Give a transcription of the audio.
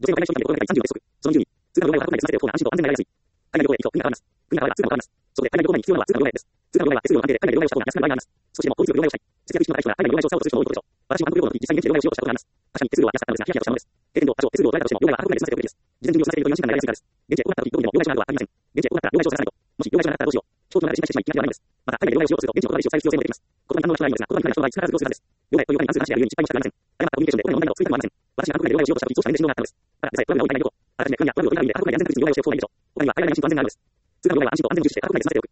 女性の海外商品で心がけたい30の原則。その20、通貨の両替は国内で済ませておく方が安心と安全になりやすい。海外旅行へ行くと、国内は変わります。国内は通貨が変わります。そこで、海外旅行前に必要なのは通貨の両替です。通貨の両替は手数料の関係で海外旅行をした方が安くなる場合があります。少しでも効率よく両替をしたい。節約意識の高い人が海外旅行をサポートする人も多いことでしょう。私も韓国旅行の時、実際に現地で両替をしようとしたことがあります。確かに手数料は安かったのですが、ヒヤヒヤとしたものです。経験上、多少手数料を取られたとしても、両替は価格内で済ませておくべきです。事前準備を済ませていると4週間でやりやすいからです。現地へ行った時、どこにも両替しなくはありません。現地へ行ったら両替証を探さないと。もし両替証がなかったらどうしよう。長期の間で失敗してしまい、気が気がないのです。また、海外で両替をしようとすると、現地の言葉で使用する必要性も出てきます。言葉に反応が人がいるのですが、言葉に関しては人が必ず要するはずです。両替という場に関数なしでやるように失敗もしたくありません。誤ったコミュニケーションで声の問題など追加でもありません。私が韓国で両替をしようとした時、そうした面で振動があったのです。ただでさえトラブルが多い海外旅行。あらかじめ国やトラブルを取りたいので、韓国内で安全確実に両替をしておく方がいいでしょう。他には海外に安心と安全があるのです。通貨の両替は安心と安全を重視して価格内で済ませておく。